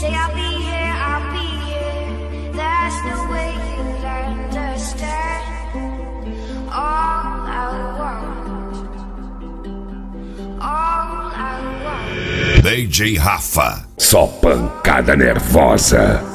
Say I'll be here, I'll be here. That's the way you'd understand. All I want, all I want. DJ Rafa. Só pancada nervosa.